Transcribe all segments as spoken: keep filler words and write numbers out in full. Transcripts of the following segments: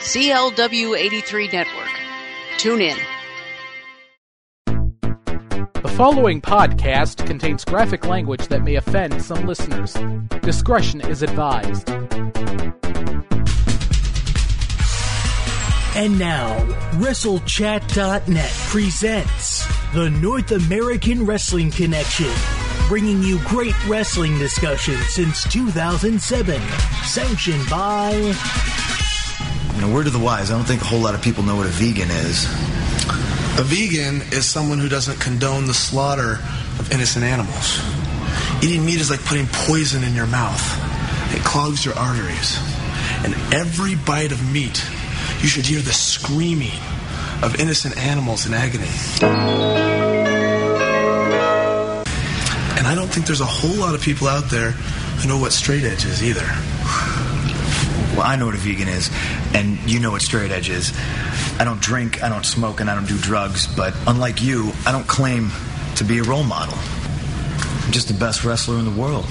C L W eighty-three Network. Tune in. The following podcast contains graphic language that may offend some listeners. Discretion is advised. And now, WrestleChat dot net presents the North American Wrestling Connection, bringing you great wrestling discussion since two thousand seven, sanctioned by... You know, word of the wise, I don't think a whole lot of people know what a vegan is. A vegan is someone who doesn't condone the slaughter of innocent animals. Eating meat is like putting poison in your mouth. It clogs your arteries. And every bite of meat, you should hear the screaming of innocent animals in agony. And I don't think there's a whole lot of people out there who know what straight edge is either. Well, I know what a vegan is, and you know what straight edge is. I don't drink, I don't smoke, and I don't do drugs, but unlike you, I don't claim to be a role model. I'm just the best wrestler in the world.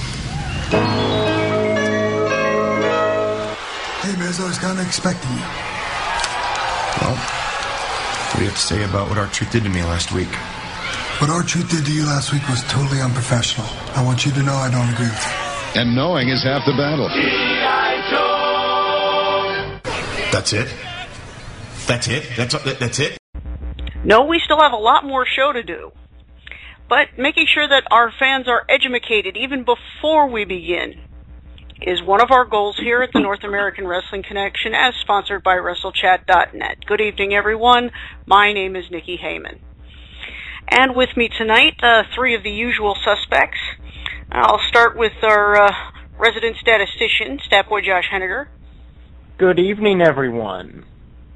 Hey, Miz, I was kind of expecting you. Well, what do you have to say about what R-Truth did to me last week? What R-Truth did to you last week was totally unprofessional. I want you to know I don't agree with you. And knowing is half the battle. That's it? That's it? That's that's it? No, we still have a lot more show to do. But making sure that our fans are educated even before we begin is one of our goals here at the North American Wrestling Connection, as sponsored by WrestleChat dot net. Good evening, everyone. My name is Nikki Heyman. And with me tonight, uh, three of the usual suspects. I'll start with our uh, resident statistician, Statboy Josh Henniger. Good evening, everyone.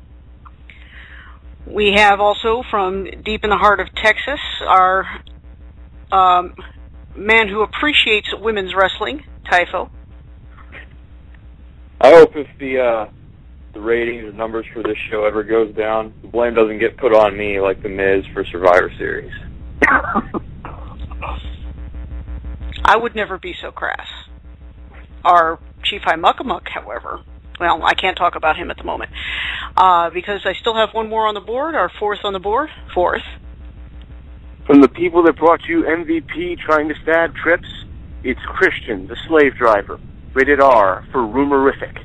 We have also from deep in the heart of Texas, our um, man who appreciates women's wrestling, Typho. I hope if the uh, the ratings and numbers for this show ever goes down, the blame doesn't get put on me like The Miz for Survivor Series. I would never be so crass. Our Chief High Muckamuck, however, well, I can't talk about him at the moment, uh, because I still have one more on the board, our fourth on the board, fourth. From the people that brought you M V P trying to stab trips, it's Christian, the slave driver, rated R for rumorific.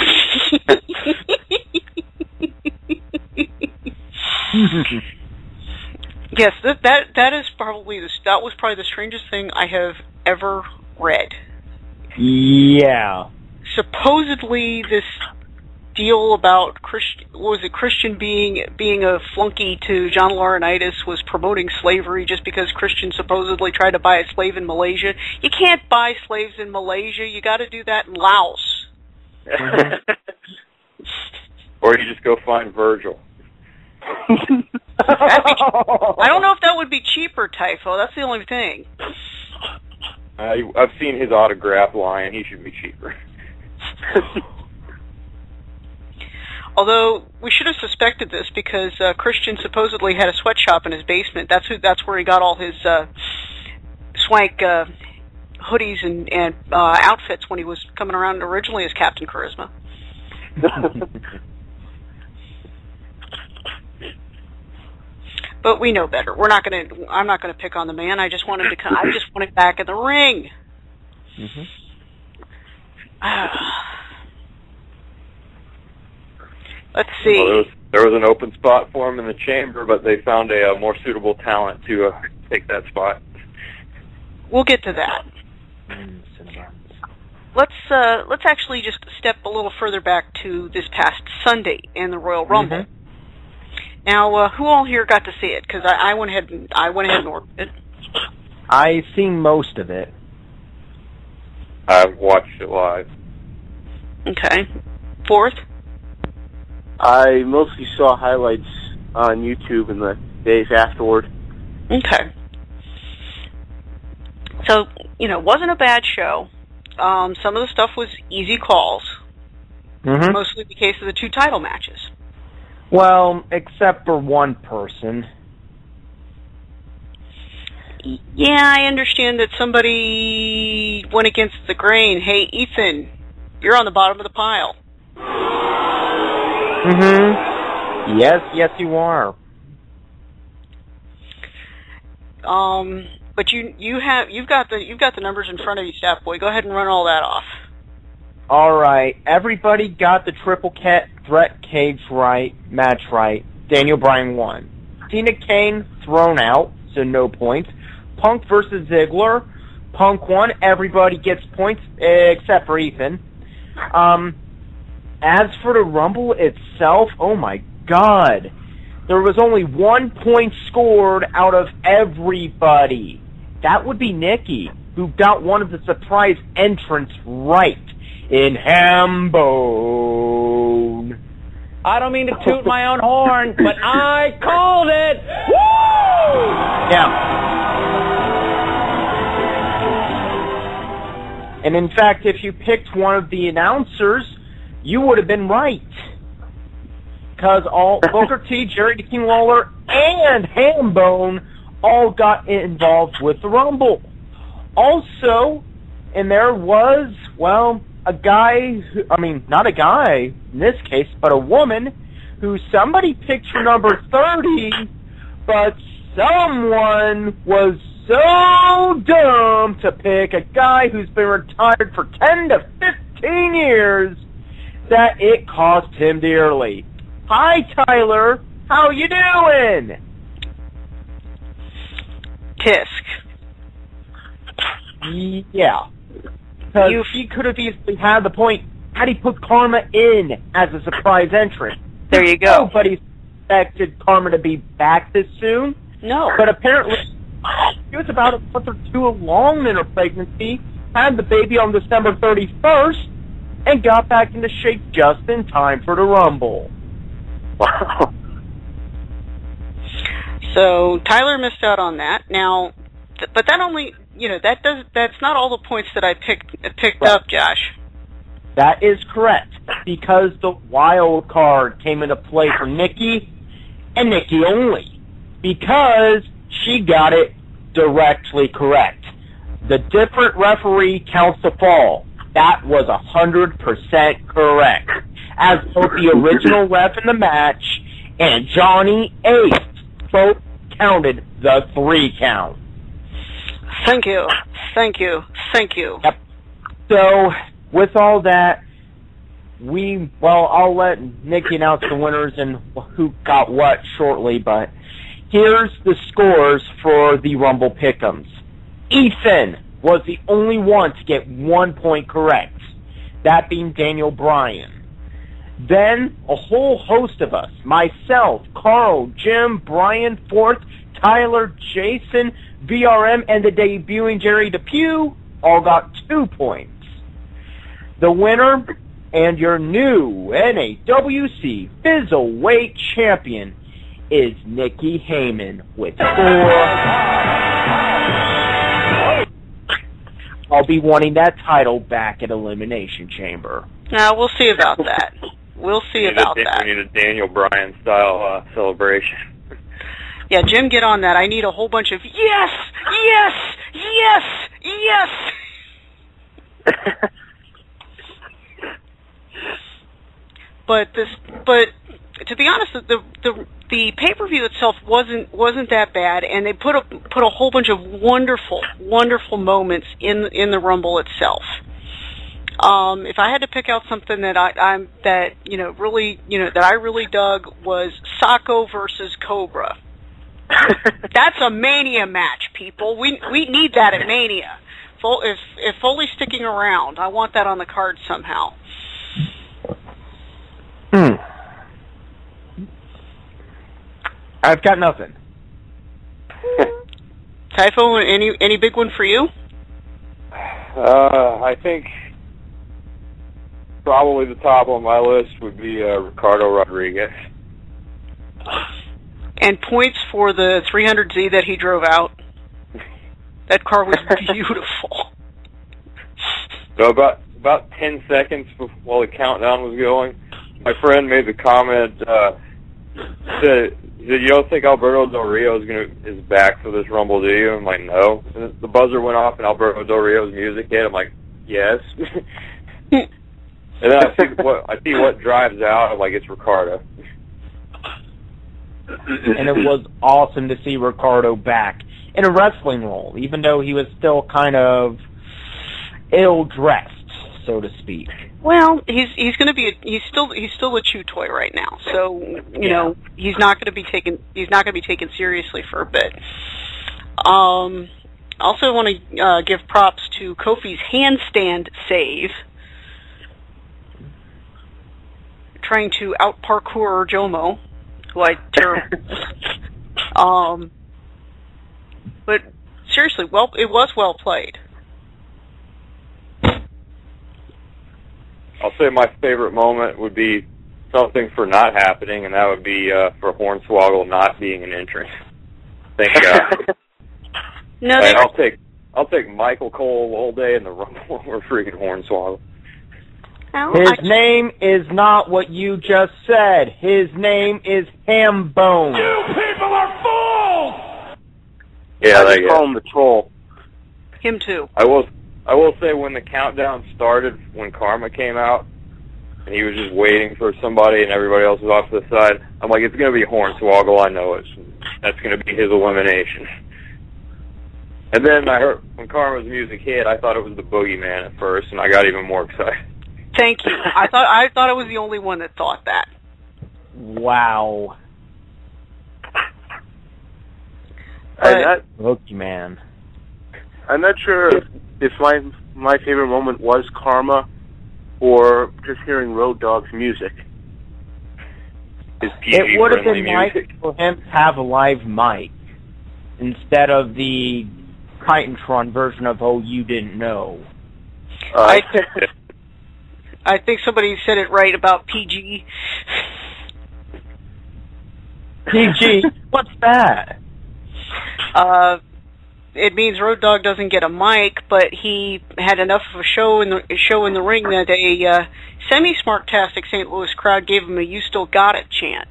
Yes, that, that that is probably the, that was probably the strangest thing I have ever read. Yeah. Supposedly, this deal about Christian, what was it, Christian being being a flunky to John Laurinaitis was promoting slavery just because Christian supposedly tried to buy a slave in Malaysia. You can't buy slaves in Malaysia. You got to do that in Laos. Or you just go find Virgil. Be, I don't know if that would be cheaper, Typho. That's the only thing. Uh, I've seen his autograph line. He should be cheaper. Although we should have suspected this because uh, Christian supposedly had a sweatshop in his basement. That's who. That's where he got all his uh, swank uh, hoodies and, and uh, outfits when he was coming around originally as Captain Charisma. But we know better. We're not going to. I'm not going to pick on the man. I just want him to come. I just want him back in the ring. Mm-hmm. Let's see. Well, there, was, there was an open spot for him in the chamber, but they found a, a more suitable talent to uh, take that spot. We'll get to that. Let's uh, let's actually just step a little further back to this past Sunday in the Royal Rumble. Mm-hmm. Now, uh, who all here got to see it? Because I, I went ahead and I went ahead and ordered it. I've seen most of it. I've watched it live. Okay. Fourth? I mostly saw highlights on YouTube in the days afterward. Okay. So, you know, it wasn't a bad show. Um, some of the stuff was easy calls. Mm-hmm. Mostly the case of the two title matches. Well, except for one person. Yeah, I understand that somebody went against the grain. Hey, Ethan, you're on the bottom of the pile. Mm-hmm. Yes, yes, you are. Um, but you you have you've got the you've got the numbers in front of you, Staff Boy. Go ahead and run all that off. All right, everybody got the triple cat threat cage right, match right. Daniel Bryan won. Cena Kane thrown out, so no points. Punk versus Ziggler. Punk won. Everybody gets points except for Ethan. Um, as for the Rumble itself, oh my God. There was only one point scored out of everybody. That would be Nikki, who got one of the surprise entrants right in Hambone. I don't mean to toot my own horn, but I called it! Woo! Yeah. And in fact, if you picked one of the announcers, you would have been right. Because all Booker T, Jerry the King Lawler, and Hambone all got involved with the Rumble. Also, and there was, well, a guy, who, I mean, not a guy in this case, but a woman who somebody picked for number thirty, but someone was so dumb to pick a guy who's been retired for ten to fifteen years that it cost him dearly. Hi, Tyler. How you doing? Tisk. Yeah. Because he could have easily had the point had he put Karma in as a surprise entrant. There you go. Nobody expected Karma to be back this soon. No. But apparently, she was about a month or two along in her pregnancy, had the baby on December thirty-first, and got back into shape just in time for the Rumble. Wow. So Tyler missed out on that. Now, th- but that only, you know, that does that's not all the points that I picked picked right. up, Josh. That is correct, because the wild card came into play for Nikki, and Nikki only, because she got it directly correct. The different referee counts the fall. That was one hundred percent correct. As both the original ref in the match and Johnny Ace both counted the three count. Thank you. Thank you. Thank you. Yep. So, with all that, we, well, I'll let Nikki announce the winners and who got what shortly, but here's the scores for the Rumble Pick'ems. Ethan was the only one to get one point correct, that being Daniel Bryan. Then, a whole host of us, myself, Carl, Jim, Brian, Forth, Tyler, Jason, V R M, and the debuting Jerry Depew all got two points. The winner and your new N A W C Fizzleweight Champion is Nikki Heyman with four. I'll be wanting that title back at Elimination Chamber. Now, we'll see about that. We'll see about a, that. We need a Daniel Bryan style uh, celebration. Yeah, Jim, get on that. I need a whole bunch of yes, yes, yes, yes. But this, but to be honest, the the the pay per view itself wasn't wasn't that bad, and they put a put a whole bunch of wonderful, wonderful moments in in the Rumble itself. Um, if I had to pick out something that I, I'm that you know really you know that I really dug was Socko versus Cobra. That's a Mania match, people. We we need that at Mania. If if Foley's sticking around, I want that on the card somehow. Hmm. I've got nothing. Typho, any any big one for you? Uh, I think probably the top on my list would be uh, Ricardo Rodriguez. And points for the three hundred Z that he drove out. That car was beautiful. So about about ten seconds while the countdown was going, my friend made the comment uh, that, that you don't think Alberto Del Rio is gonna is back for this Rumble, do you? I'm like, no. And the buzzer went off and Alberto Del Rio's music hit. I'm like, yes. And then I see what I see what drives out. I'm like, it's Ricardo. And it was awesome to see Ricardo back in a wrestling role, even though he was still kind of ill-dressed, so to speak. Well, he's he's going to be a, he's still he's still a chew toy right now. So you yeah. know he's not going to be taken he's not going to be taken seriously for a bit. Um, also want to uh, give props to Kofi's handstand save, trying to out parkour Jomo, who I terribly. um, but seriously, well, it was well played. I'll say my favorite moment would be something for not happening, and that would be uh, for Hornswoggle not being an entrant. Thank God. no, like, I'll take I'll take Michael Cole all day in the Rumble over freaking Hornswoggle. Well, His I... name is not what you just said. His name is Hambone. You people are fools! Yeah, I they just call him the troll. Him too. I will. I will say when the countdown started, when Karma came out, and he was just waiting for somebody, and everybody else was off to the side. I'm like, it's going to be Hornswoggle. I know it. That's going to be his elimination. And then I heard when Karma's music hit, I thought it was the Boogeyman at first, and I got even more excited. Thank you. I thought I thought I was the only one that thought that. Wow. That, Boogeyman. I'm not sure if, if my my favorite moment was Karma or just hearing Road Dogg's music. His P G It would have been music. nice for him to have a live mic instead of the Titantron version of "Oh, You Didn't Know." Uh, I, th- I think somebody said it right about P G. P G? What's that? Uh, it means Road Dogg doesn't get a mic, but he had enough of a show in the show in the ring that a uh, semi-smart-tastic Saint Louis crowd gave him a "You Still Got It" chant.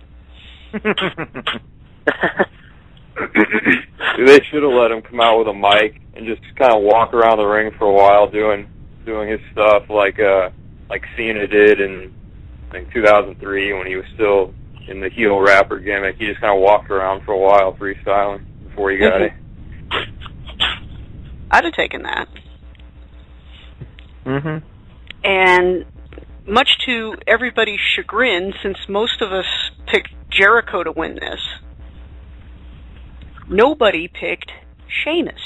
They should have let him come out with a mic and just kind of walk around the ring for a while doing doing his stuff like uh, like Cena did in I think two thousand three when he was still in the heel rapper gimmick. He just kind of walked around for a while freestyling before he got it. I'd have taken that. Mm-hmm. And much to everybody's chagrin, since most of us picked Jericho to win this, nobody picked Sheamus.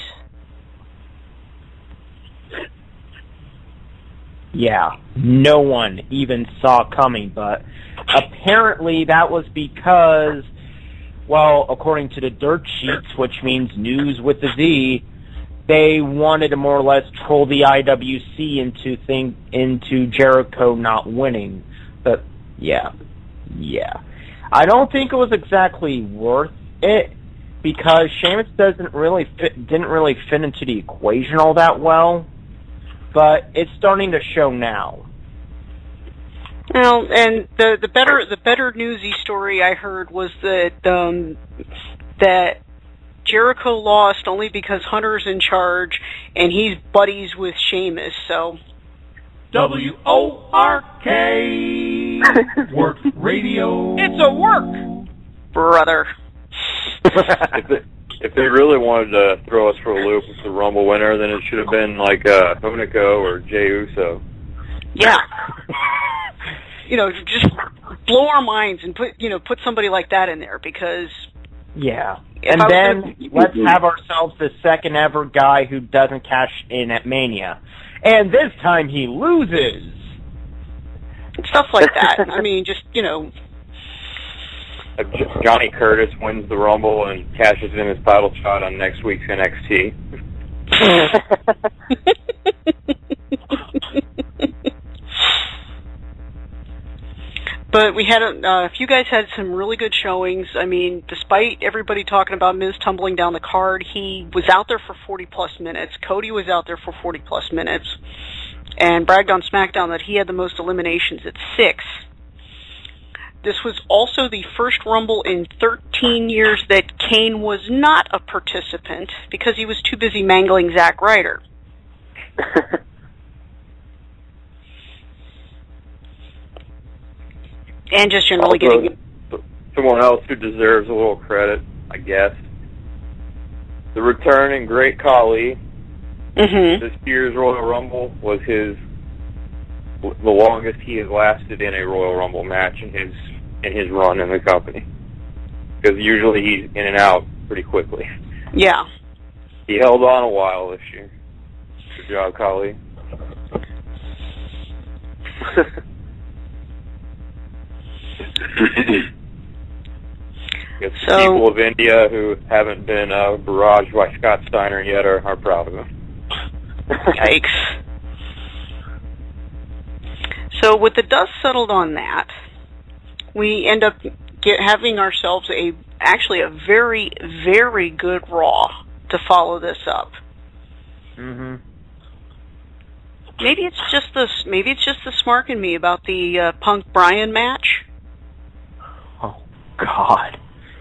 Yeah, no one even saw coming, but apparently that was because, well, according to the dirt sheets, which means news with the Z, they wanted to more or less troll the I W C into thing into Jericho not winning. But yeah, yeah, I don't think it was exactly worth it because Sheamus doesn't really fit, didn't really fit into the equation all that well. But it's starting to show now. Well, and the the better the better newsy story I heard was that um, that Jericho lost only because Hunter's in charge and he's buddies with Sheamus. So W O R K Work Radio. It's a work, brother. if, it, if they really wanted to throw us for a loop with the Rumble winner, then it should have been like uh, Hunico or Jey Uso. Yeah. You know, just blow our minds and put you know put somebody like that in there because. Yeah, and then gonna... let's have ourselves the second ever guy who doesn't cash in at Mania, and this time he loses. Stuff like that. I mean, just you know. If Johnny Curtis wins the Rumble and cashes in his title shot on next week's N X T. But we had a uh, few guys had some really good showings. I mean, despite everybody talking about Miz tumbling down the card, he was out there for forty plus minutes. Cody was out there for forty plus minutes, and bragged on SmackDown that he had the most eliminations at six. This was also the first Rumble in thirteen years that Kane was not a participant because he was too busy mangling Zack Ryder. And just generally also, getting... someone else who deserves a little credit, I guess. The returning Great Khali, mm-hmm. this year's Royal Rumble was his the longest he has lasted in a Royal Rumble match in his in his run in the company. Because usually he's in and out pretty quickly. Yeah. He held on a while this year. Good job, Khali. Guess the so, people of India who haven't been uh, barraged by Scott Steiner yet are, are proud of him. Yikes. So with the dust settled on that, we end up get, having ourselves a actually a very, very good Raw to follow this up. Mm-hmm. Maybe it's just the maybe it's just the smark in me about the uh, Punk Bryan match. Oh God.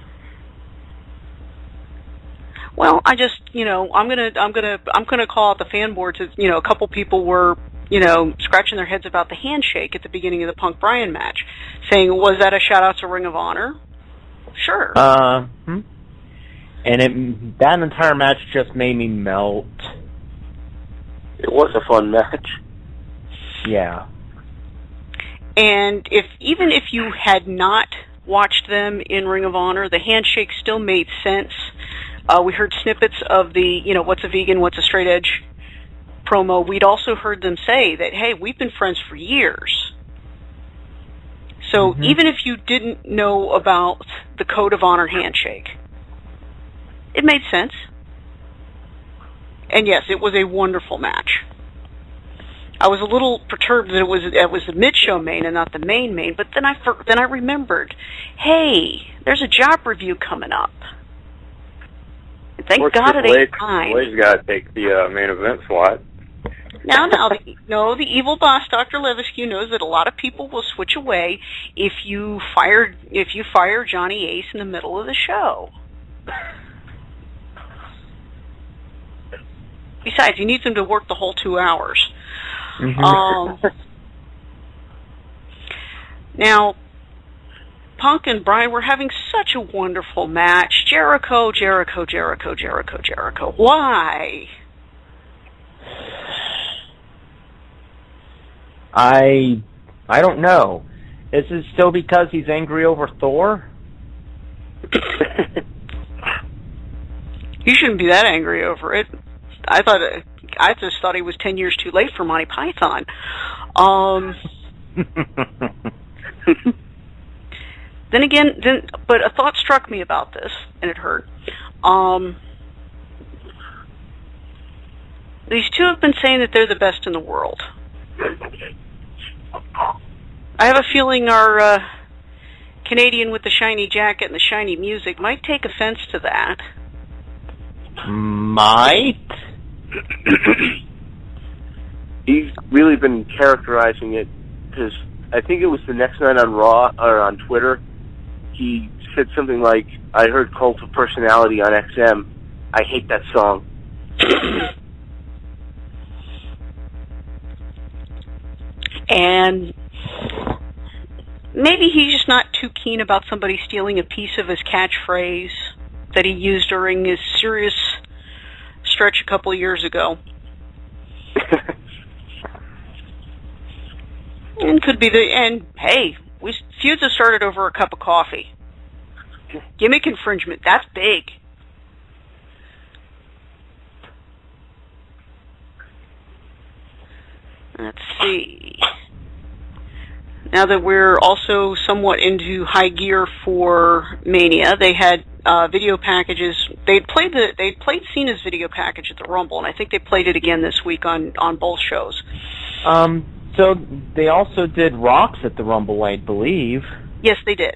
Well, I just, you know, I'm gonna, I'm gonna, I'm gonna call out the fan boards. You know, a couple people were, you know, scratching their heads about the handshake at the beginning of the Punk Bryan match, saying, "Was that a shout out to Ring of Honor?" Sure. Uh, hmm. And it that entire match just made me melt. It was a fun match. Yeah. And if even if you had not watched them in Ring of Honor, the handshake still made sense. Uh, we heard snippets of the, you know, what's a vegan, what's a straight edge promo. We'd also heard them say that, hey, we've been friends for years. So mm-hmm. even if you didn't know about the Code of Honor handshake, it made sense. And yes, it was a wonderful match. I was a little perturbed that it was it was the mid-show main and not the main main, but then I then I remembered, hey, there's a job review coming up. Thank God it ain't mine. Blade's got to take the uh, main event slot. Now, now, the, no, the evil boss, Doctor Levesque, knows that a lot of people will switch away if you fire if you fire Johnny Ace in the middle of the show. Besides, he needs him to work the whole two hours. Mm-hmm. Um, now, Punk and Bryan were having such a wonderful match. Jericho, Jericho, Jericho, Jericho, Jericho. Why? I I don't know. Is it still because he's angry over Thor? You shouldn't be that angry over it. I thought it, I just thought he was ten years too late for Monty Python. Um. Then again, then, but a thought struck me about this, and it hurt. Um, these two have been saying that they're the best in the world. I have a feeling our uh, Canadian with the shiny jacket and the shiny music might take offense to that. Might? He's really been characterizing it, because I think it was the next night on Raw, or on Twitter, he said something like, I heard Cult of Personality on X M. I hate that song. And maybe he's just not too keen about somebody stealing a piece of his catchphrase that he used during his serious stretch a couple of years ago. And could be the, and hey, we feuds have started over a cup of coffee. Gimmick infringement, that's big. Let's see. Now that we're also somewhat into high gear for Mania, they had uh, video packages. They'd played the they'd played Cena's video package at the Rumble, and I think they played it again this week on, on both shows. Um. So they also did Rocks at the Rumble, I believe. Yes, they did.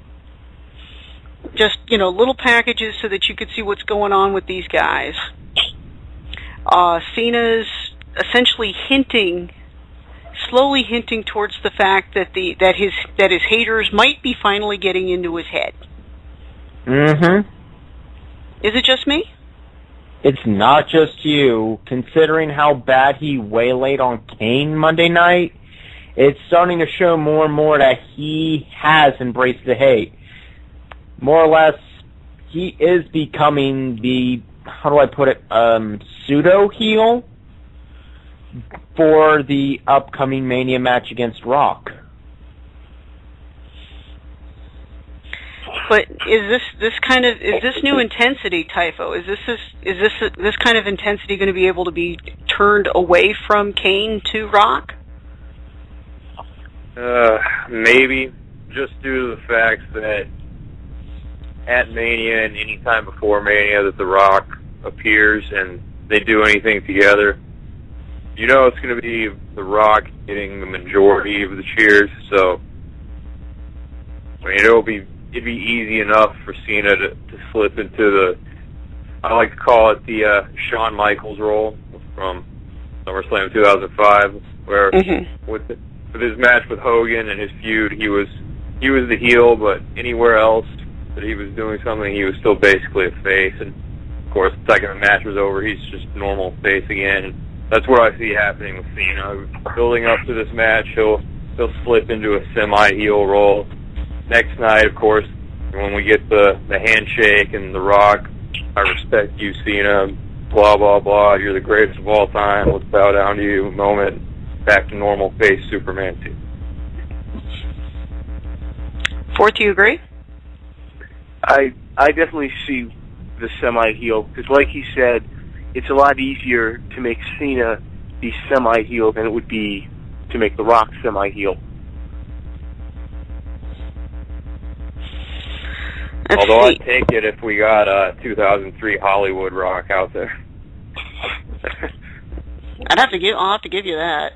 Just, you know, little packages so that you could see what's going on with these guys. Uh, Cena's essentially hinting, slowly hinting towards the fact that the that his that his haters might be finally getting into his head. Mm-hmm. Is it just me? It's not just you. Considering how bad he waylaid on Kane Monday night, it's starting to show more and more that he has embraced the hate. More or less, he is becoming the, how do I put it, um, pseudo-heel for the upcoming Mania match against Rock. But is this this kind of is this new intensity, Typho? Is this this is this this kind of intensity going to be able to be turned away from Kane to Rock? Uh, maybe, just due to the fact that at Mania and any time before Mania that The Rock appears and they do anything together, you know it's going to be The Rock getting the majority of the cheers. So, I mean, it'll be it'd be easy enough for Cena to, to slip into the, I like to call it the uh, Shawn Michaels role from SummerSlam two thousand five, where mm-hmm. with the, with his match with Hogan and his feud, he was he was the heel, but anywhere else that he was doing something, he was still basically a face. And of course, the second the match was over, he's just normal face again. And that's what I see happening with Cena. Building up to this match, he'll he'll slip into a semi-heel role. Next night, of course, when we get the, the handshake and The Rock, I respect you, Cena, blah, blah, blah, you're the greatest of all time, let's bow down to you moment, back to normal face Superman too. Fourth, do you agree? I I definitely see the semi-heel, because like he said, it's a lot easier to make Cena be semi-heel than it would be to make The Rock semi-heel. Let's Although see. I'd take it if we got a uh, two thousand three Hollywood Rock out there. I'd have to give. I'll have to give you that.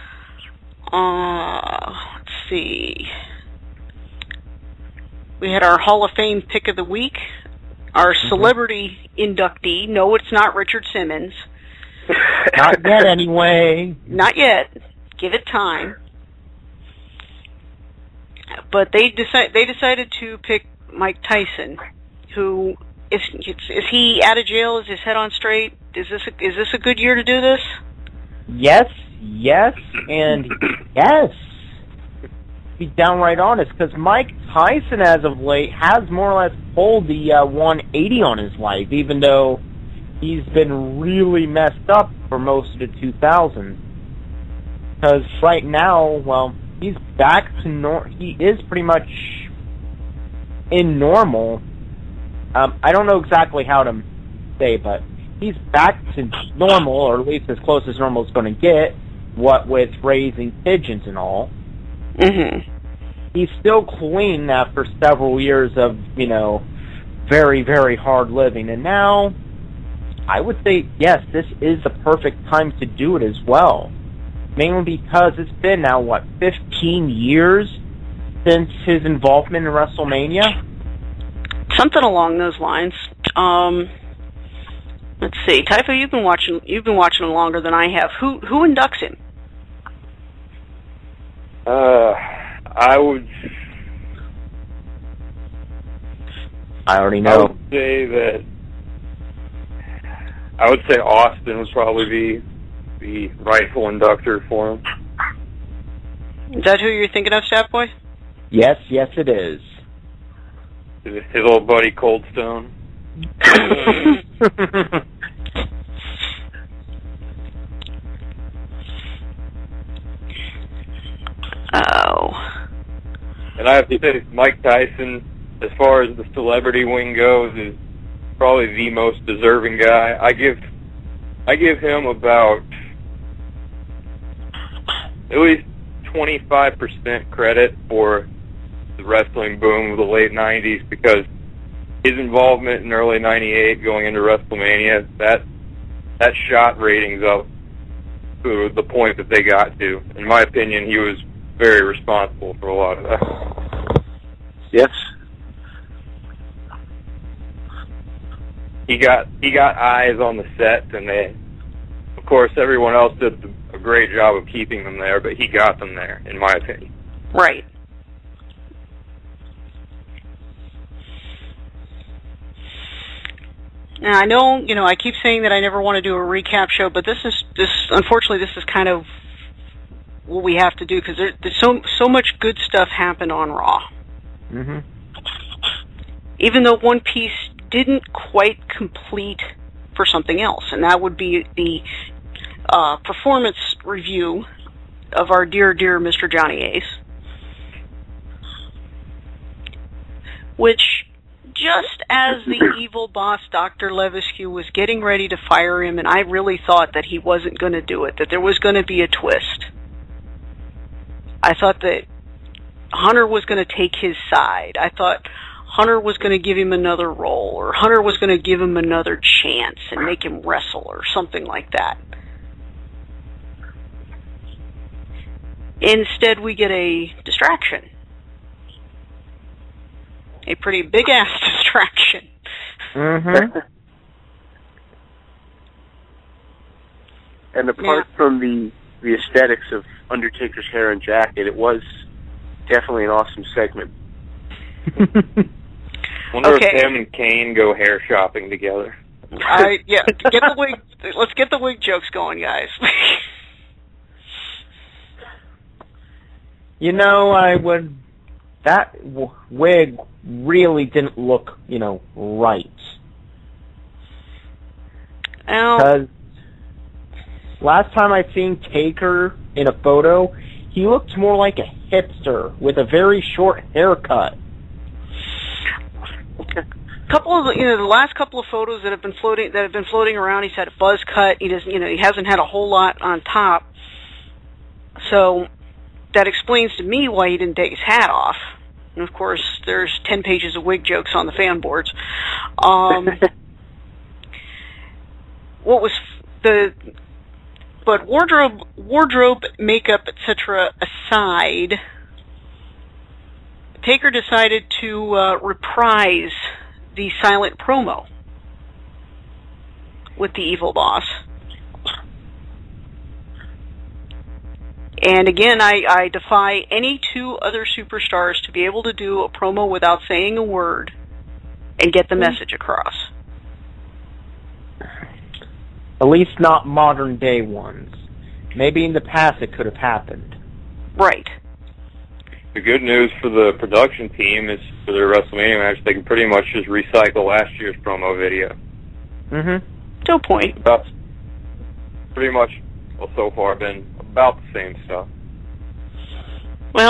Uh, let's see. We had our Hall of Fame pick of the week. Our celebrity mm-hmm. inductee. No, it's not Richard Simmons. Not yet, anyway. Not yet. Give it time. But they decide. They decided to pick Mike Tyson, who is is he out of jail? Is his head on straight? Is this a, is this a good year to do this? Yes, yes, and yes. Be downright honest, because Mike Tyson, as of late, has more or less pulled the uh, one eighty on his life, even though he's been really messed up for most of the two thousands. Because right now, well, he's back to nor. He is pretty much in normal. Um, I don't know exactly how to say, but he's back to normal, or at least as close as normal is going to get, what with raising pigeons and all. Mm-hmm. He's still clean after several years of, you know, very, very hard living. And now, I would say, yes, this is the perfect time to do it as well. Mainly because it's been now, what, fifteen years since his involvement in WrestleMania? Something along those lines. Um, let's see, Typho, you've been watching. You've been watching him longer than I have. Who who inducts him? Uh, I would. I already know. I would say that. I would say Austin would probably be the rightful inductor for him. Is that who you're thinking of, Staff Boy? Yes, yes, it is. His old buddy Cold Stone. Oh. And I have to say, Mike Tyson, as far as the celebrity wing goes, is probably the most deserving guy. I give, I give him about at least twenty-five percent credit for the wrestling boom of the late nineties, because his involvement in early ninety-eight going into WrestleMania, that that shot ratings up to the point that they got to. In my opinion, he was very responsible for a lot of that. Yes. He got he got eyes on the set, and they, of course, everyone else did a great job of keeping them there, but he got them there, in my opinion. Right. Now, I know, you know, I keep saying that I never want to do a recap show, but this is, this, unfortunately, this is kind of what we have to do, because there, there's so so much good stuff happened on Raw. Mm-hmm. Even though one piece didn't quite complete for something else, and that would be the uh, performance review of our dear, dear Mister Johnny Ace, which, just as the evil boss, Doctor Levesque, was getting ready to fire him, and I really thought that he wasn't going to do it, that there was going to be a twist. I thought that Hunter was going to take his side. I thought Hunter was going to give him another role, or Hunter was going to give him another chance and make him wrestle, or something like that. Instead, we get a distraction. A pretty big-ass distraction. Mm-hmm. And apart yeah. from the, the aesthetics of Undertaker's hair and jacket, it was definitely an awesome segment. Wonder okay. if him and Kane go hair shopping together. I yeah, get the wig. Let's get the wig jokes going, guys. You know, I would. That w- wig really didn't look, you know, right. Because last time I seen Taker in a photo, he looked more like a hipster with a very short haircut. Couple of the, you know, the last couple of photos that have been floating that have been floating around, he's had a buzz cut. He doesn't, you know, he hasn't had a whole lot on top. So that explains to me why he didn't take his hat off. And of course, there's ten pages of wig jokes on the fan boards. Um, what was the? But wardrobe, wardrobe, makeup, et cetera aside, Taker decided to uh, reprise the silent promo with the evil boss. And again, I, I defy any two other superstars to be able to do a promo without saying a word and get the message across. At least not modern day ones. Maybe in the past it could have happened. Right. The good news for the production team is for their WrestleMania match, they can pretty much just recycle last year's promo video. Mm-hmm. To a point. About, pretty much, well, so far, been about the same stuff. Well,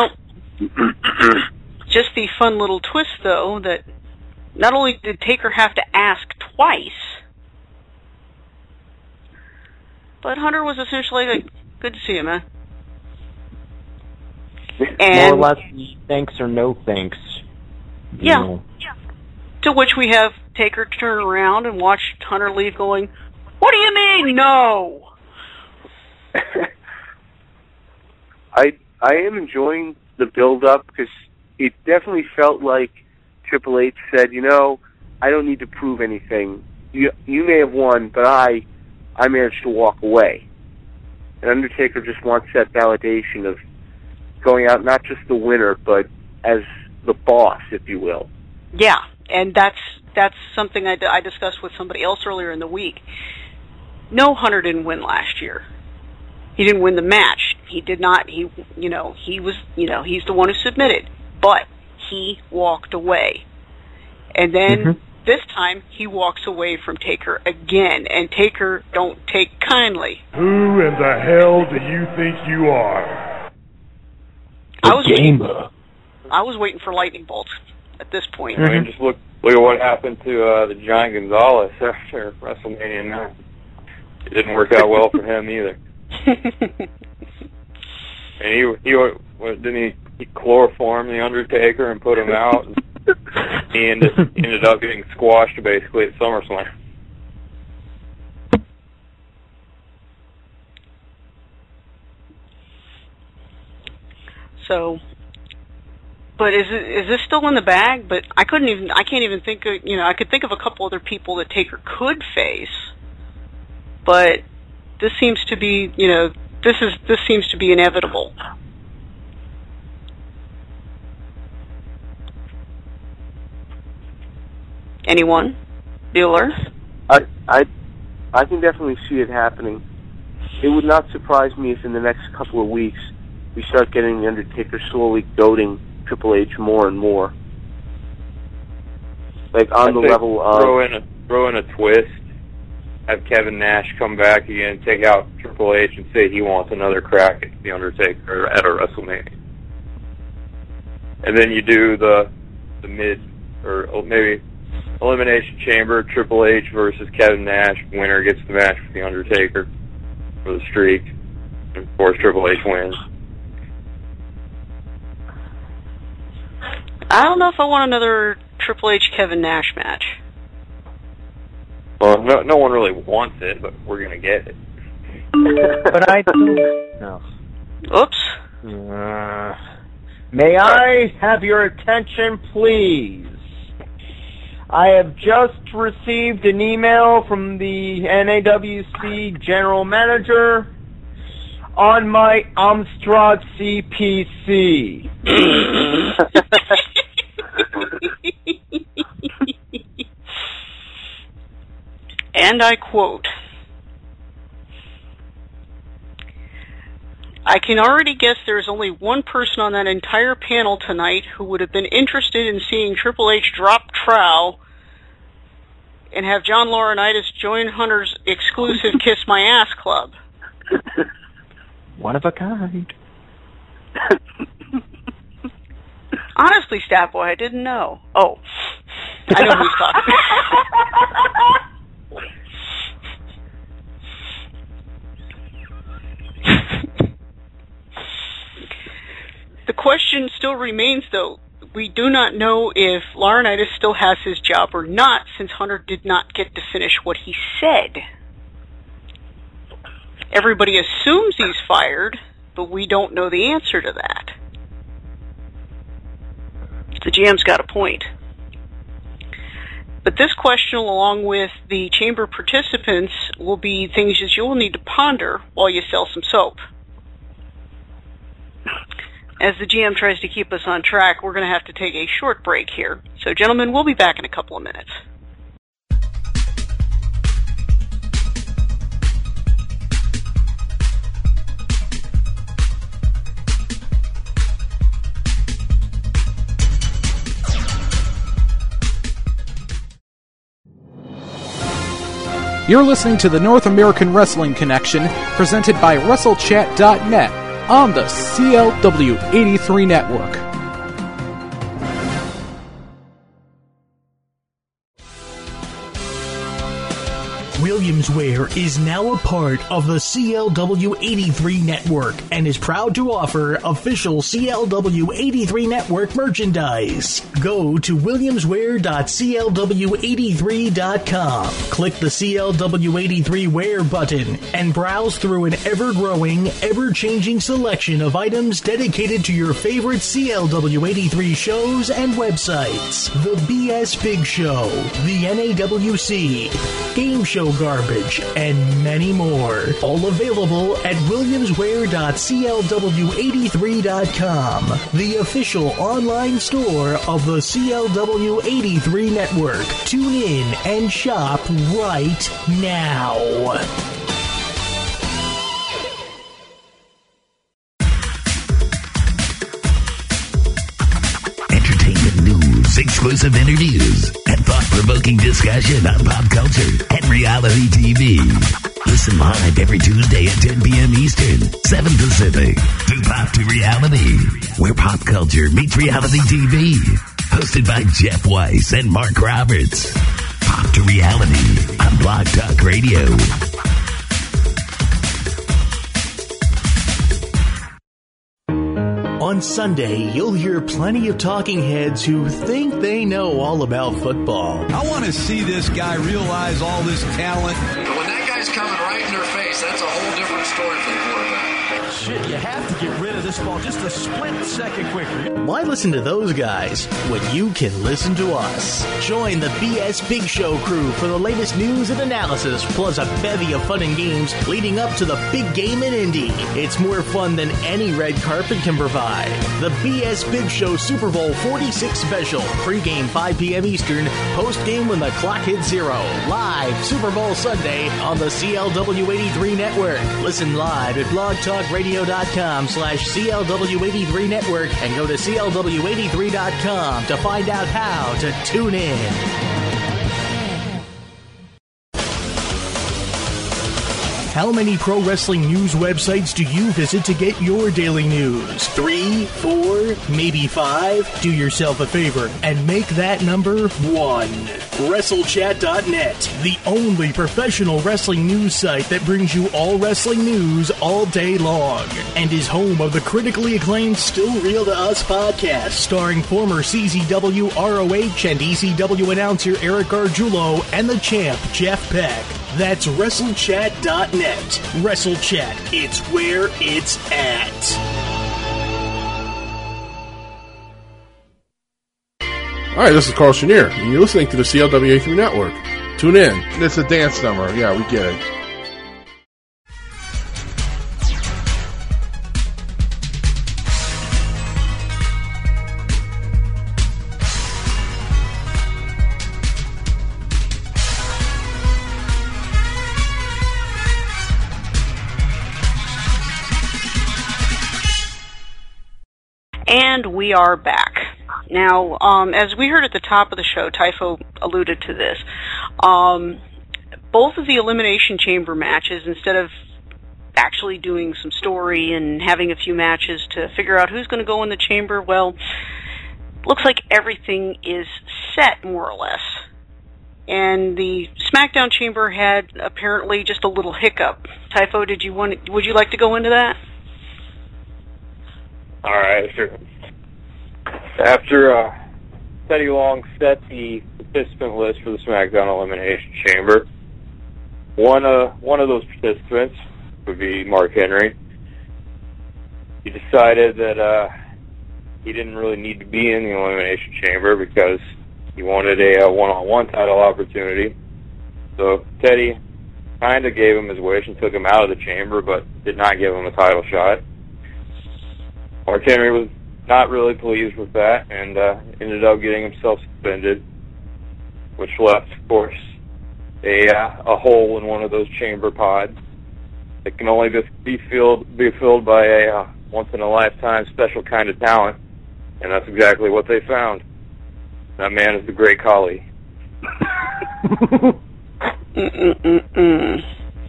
just the fun little twist, though, that not only did Taker have to ask twice, but Hunter was essentially like, good to see you, man. And more or less, thanks or no thanks. Yeah. Know. yeah. To which we have Taker turn around and watch Hunter leave going, what do you mean, no? I I am enjoying the build-up because it definitely felt like Triple H said, you know, I don't need to prove anything. You you may have won, but I I managed to walk away. And Undertaker just wants that validation of going out not just the winner, but as the boss, if you will. Yeah, and that's that's something I, d- I discussed with somebody else earlier in the week. No, Hunter didn't win last year. He didn't win the match. He did not. He, you know, he was, you know, he's the one who submitted, but he walked away, and then mm-hmm. this time he walks away from Taker again, and Taker don't take kindly. Who in the hell do you think you are? I was gamer. I was waiting for lightning bolts at this point. I mean, just look look at what happened to uh, the Giant Gonzalez after WrestleMania nine. It didn't work out well for him either. And he he what, didn't he, he chloroform the Undertaker and put him out. And he ended ended up getting squashed basically at SummerSlam. So, but is it, is this still in the bag? But I couldn't even, I can't even think of, you know, I could think of a couple other people that Taker could face, but this seems to be, you know, this is this seems to be inevitable. Anyone? Bueller? I I I can definitely see it happening. It would not surprise me if in the next couple of weeks we start getting the Undertaker slowly goading Triple H more and more. Like on I the think level of throw in a throw in a twist, have Kevin Nash come back again, take out Triple H, and say he wants another crack at the Undertaker at a WrestleMania. And then you do the the mid or maybe Elimination Chamber, Triple H versus Kevin Nash. Winner gets the match with the Undertaker for the streak, and of course Triple H wins. I don't know if I want another Triple H Kevin Nash match. Well, no, no one really wants it, but we're gonna get it. But I no. Oops. Uh, may I have your attention, please? I have just received an email from the N A W C General Manager on my Amstrad C P C. And I quote, I can already guess there is only one person on that entire panel tonight who would have been interested in seeing Triple H drop trowel and have John Laurinaitis join Hunter's exclusive Kiss My Ass Club. One of a kind. Honestly, Statboy, I didn't know. Oh, I know who's talking. The question still remains, though. We do not know if Laurinaitis still has his job or not, since Hunter did not get to finish what he said. Everybody assumes he's fired, but we don't know the answer to that. The G M's got a point. But this question, along with the chamber participants, will be things that you will need to ponder while you sell some soap. As the G M tries to keep us on track, we're going to have to take a short break here. So, gentlemen, we'll be back in a couple of minutes. You're listening to the North American Wrestling Connection, presented by WrestleChat dot net on the C L W eighty-three Network. Williamswear is now a part of the C L W eighty-three Network and is proud to offer official C L W eighty-three Network merchandise. Go to williamswear dot C L W eighty-three dot com, click the C L W eighty-three Wear button, and browse through an ever-growing, ever-changing selection of items dedicated to your favorite C L W eighty-three shows and websites. The B S Big Show, the N A W C, Game Show Garbage, and many more. All available at williamswear dot C L W eighty-three dot com, the official online store of the C L W eighty-three Network. Tune in and shop right now. Entertainment news, exclusive interviews, and thought-provoking discussion on pop culture and reality T V. Listen live every Tuesday at ten p.m. Eastern, seven Pacific, to Pop to Reality, where pop culture meets reality T V. Hosted by Jeff Weiss and Mark Roberts. Pop to Reality on Blog Talk Radio. On Sunday, you'll hear plenty of talking heads who think they know all about football. I want to see this guy realize all this talent. When that guy's coming right in their face, that's a whole different story for the quarterback. Shit, you have to get rid of this ball just a split second quicker. Why listen to those guys when you can listen to us? Join the B S Big Show crew for the latest news and analysis, plus a bevy of fun and games leading up to the big game in Indy. It's more fun than any red carpet can provide. The B S Big Show Super Bowl forty-six special. Pre-game five p.m. Eastern, post-game when the clock hits zero. Live Super Bowl Sunday on the C L W eighty-three Network. Listen live at blog talk radio radio.com slash CLW83 network and go to C L W eighty-three dot com to find out how to tune in. How many pro wrestling news websites do you visit to get your daily news? Three, four, maybe five? Do yourself a favor and make that number one. WrestleChat dot net, the only professional wrestling news site that brings you all wrestling news all day long, and is home of the critically acclaimed Still Real to Us podcast, starring former C Z W, R O H, and E C W announcer Eric Gargiulo and the champ Jeff Beck. That's WrestleChat dot net. WrestleChat, it's where it's at. Alright, this is Carl Chenier, and you're listening to the C L W eighty-three Network. Tune in. It's a dance number. Yeah, we get it. And we are back. Now, um, as we heard at the top of the show, Typho alluded to this. Um, both of the Elimination Chamber matches, instead of actually doing some story and having a few matches to figure out who's going to go in the chamber, well, looks like everything is set, more or less. And the SmackDown chamber had apparently just a little hiccup. Typho, did you want? Would you like to go into that? All right, sure. After uh, Teddy Long set the participant list for the SmackDown Elimination Chamber, one uh, one of those participants would be Mark Henry. He decided that uh, he didn't really need to be in the Elimination Chamber because he wanted a uh, one-on-one title opportunity. So Teddy kind of gave him his wish and took him out of the chamber, but did not give him a title shot. Mark Henry was not really pleased with that and uh, ended up getting himself suspended, which left, of course, a uh, a hole in one of those chamber pods that can only be filled be filled by a uh, once in a lifetime special kind of talent, and that's exactly what they found. That man is the Great Khali. Mm-mm-mm-mm.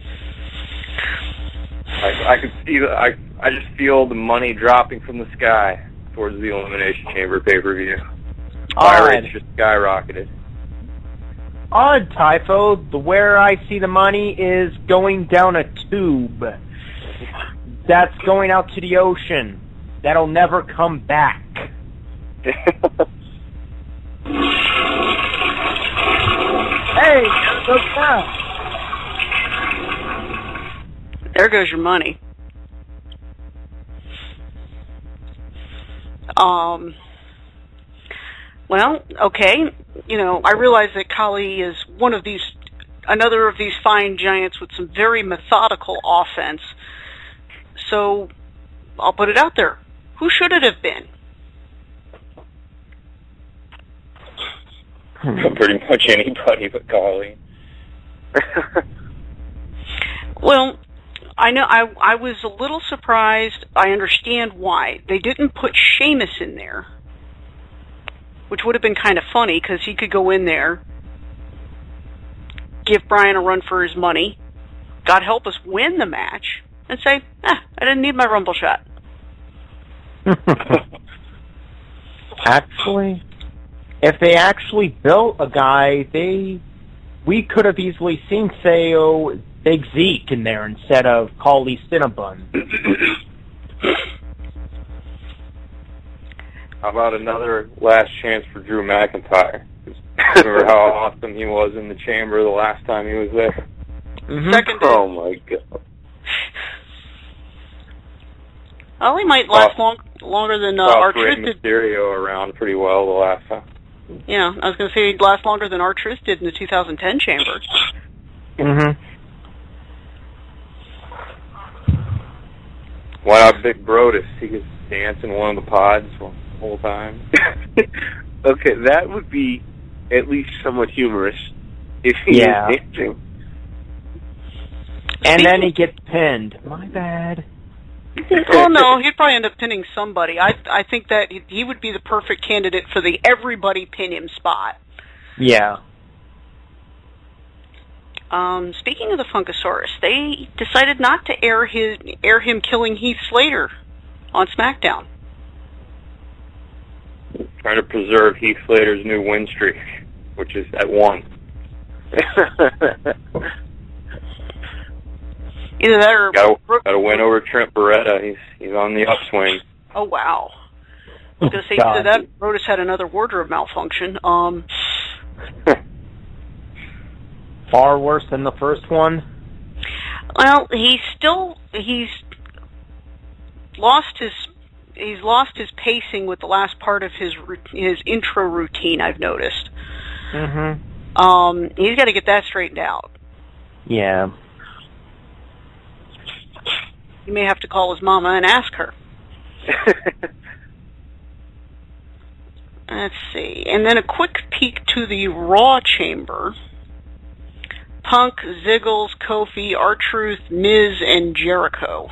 I, I could see the, I I just feel the money dropping from the sky towards the Elimination Chamber pay-per-view. Fire rates just skyrocketed. Odd, Typho. The where I see the money is going down a tube. That's going out to the ocean. That'll never come back. Hey, look now. There goes your money. Um, well, okay, you know, I realize that Khali is one of these, another of these fine giants with some very methodical offense. So, I'll put it out there. Who should it have been? Pretty much anybody but Khali. Well, I know I I was a little surprised. I understand why. They didn't put Sheamus in there, which would have been kind of funny because he could go in there, give Bryan a run for his money, God help us, win the match, and say, ah, I didn't need my Rumble shot. Actually, if they actually built a guy, they we could have easily seen, say, oh, Big Zeke in there instead of Khali Cinnabon. How about another last chance for Drew McIntyre? Remember how awesome he was in the chamber the last time he was there? Mm-hmm. Second. Oh my god. Well, he might last long, longer than uh, R-Truth did. Mysterio around pretty well the last time. Yeah, I was going to say he'd last longer than R-Truth did in the two thousand ten chamber. Mm-hmm. Why not Big Brodus? He could dance in one of the pods the whole time. Okay, that would be at least somewhat humorous if he yeah. was dancing. And then he gets pinned. My bad. Oh no, he'd probably end up pinning somebody. I I think that he, he would be the perfect candidate for the everybody pin him spot. Yeah. Um, speaking of the Funkasaurus, they decided not to air his air him killing Heath Slater on SmackDown. Trying to preserve Heath Slater's new win streak, which is at one. Either that or got to win over Trent Beretta. He's he's on the upswing. Oh wow! I was going to say God. either that Brodus had another wardrobe malfunction. Um, Far worse than the first one. well, he's still he's lost his he's lost his pacing with the last part of his his intro routine. I've noticed. Mm-hmm. Um, he's got to get that straightened out. Yeah. You may have to call his mama and ask her. Let's see. And then a quick peek to the Raw chamber. Punk, Ziggles, Kofi, R-Truth, Miz, and Jericho.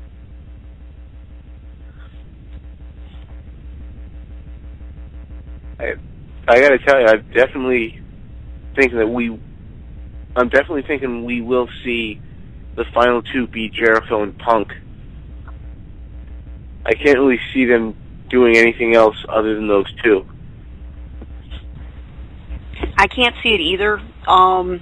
I, I gotta tell you, I'm definitely thinking that we, I'm definitely thinking we will see the final two be Jericho and Punk. I can't really see them doing anything else other than those two. I can't see it either. Um,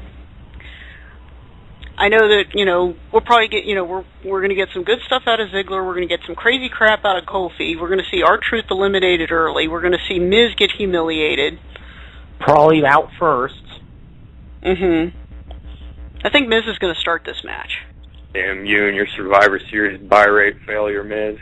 I know that, you know, we'll probably get, you know, we're we're going to get some good stuff out of Ziggler. We're going to get some crazy crap out of Kofi. We're going to see R-Truth eliminated early. We're going to see Miz get humiliated. Probably out first. Mm-hmm. I think Miz is going to start this match. Damn you and your Survivor Series buy rate failure, Miz.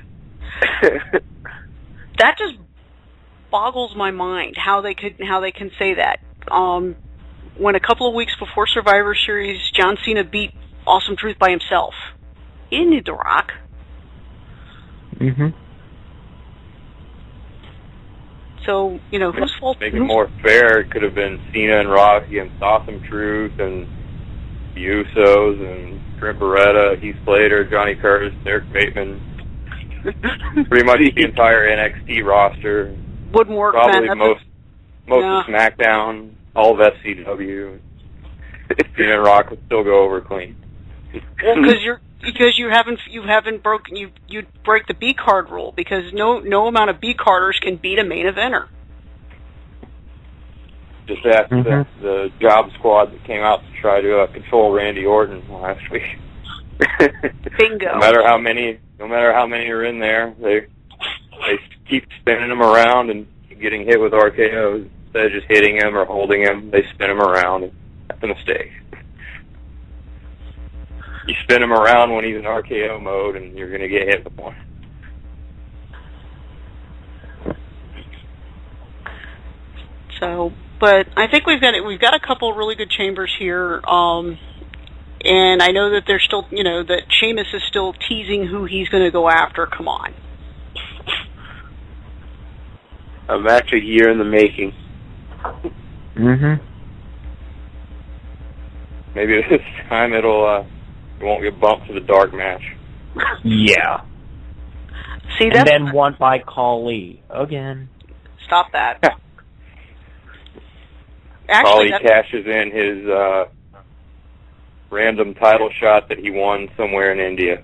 That just boggles my mind how they could how they can say that. Um, when a couple of weeks before Survivor Series, John Cena beat Awesome Truth by himself. He didn't need The Rock. Mm-hmm. So, you know, whose fault? Make it more fair, it could have been Cena and Rock against Awesome Truth and the Usos and Trent Beretta, Heath Slater, Johnny Curtis, Derek Bateman. Pretty much the entire N X T roster. Wouldn't work, Probably man. most most No. of SmackDown, all of S C W. Cena and Rock would still go over clean. Well, because you're because you haven't you haven't broken you you break the B card rule because no no amount of B carders can beat a main eventer. Just ask Mm-hmm. the, the job squad that came out to try to uh, control Randy Orton last week. Bingo. No matter how many, no matter how many are in there, they they keep spinning him around and getting hit with R K Os instead of just hitting him or holding him. They spin him around. That's a mistake. You spin him around when he's in R K O mode, and you're going to get hit with one. So, but I think we've got it. We've got a couple of really good chambers here, um, and I know that there's still, you know, that Sheamus is still teasing who he's going to go after. Come on. A match a year in the making. Mm-hmm. Maybe this time it'll uh, it won't get bumped to the dark match. Yeah. See, and that's then one by Khali again. Stop that. Actually, Khali that's, cashes in his uh, random title shot that he won somewhere in India.